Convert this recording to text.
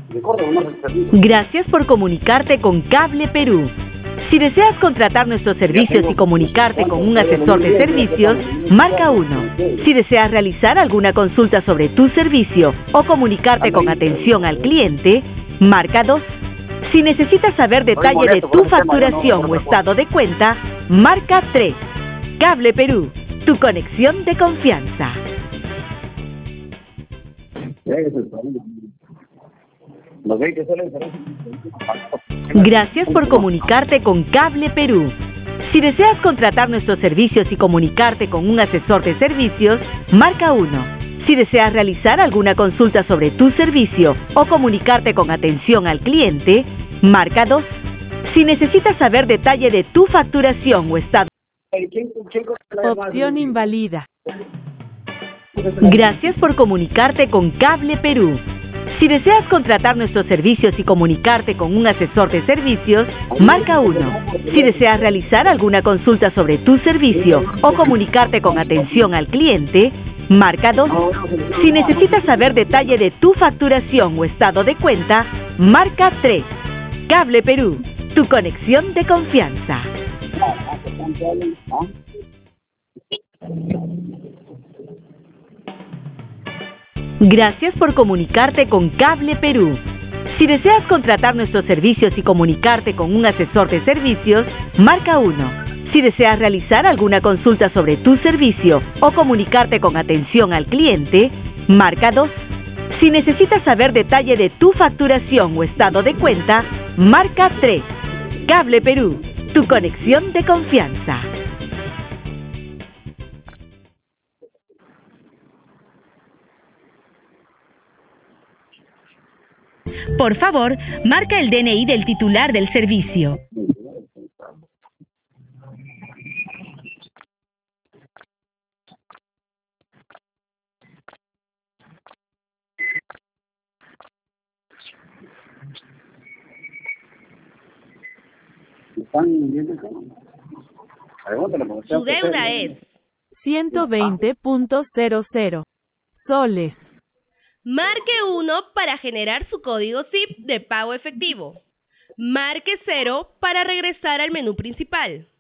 Gracias por comunicarte con Cable Perú. Si deseas contratar nuestros servicios y comunicarte con un asesor de servicios, marca 1. Si deseas realizar alguna consulta sobre tu servicio o comunicarte con atención al cliente, marca 2. Si necesitas saber detalle de tu facturación o estado de cuenta, marca 3. Cable Perú, tu conexión de confianza. Gracias por comunicarte con Cable Perú. Si deseas contratar nuestros servicios y comunicarte con un asesor de servicios, marca 1. Si deseas realizar alguna consulta sobre tu servicio o comunicarte con atención al cliente, marca 2. Si necesitas saber detalle de tu facturación o estado... Opción invalida. Gracias por comunicarte con Cable Perú. Si deseas contratar nuestros servicios y comunicarte con un asesor de servicios, marca 1. Si deseas realizar alguna consulta sobre tu servicio o comunicarte con atención al cliente, marca 2. Si necesitas saber detalle de tu facturación o estado de cuenta, marca 3. Cable Perú, tu conexión de confianza. Gracias por comunicarte con Cable Perú. Si deseas contratar nuestros servicios y comunicarte con un asesor de servicios, marca 1. Si deseas realizar alguna consulta sobre tu servicio o comunicarte con atención al cliente, marca 2. Si necesitas saber detalle de tu facturación o estado de cuenta, marca 3. Cable Perú, tu conexión de confianza. Por favor, marca el DNI del titular del servicio. Su deuda es 120.00 soles. Marque 1 para generar su código SIP de pago efectivo. Marque 0 para regresar al menú principal.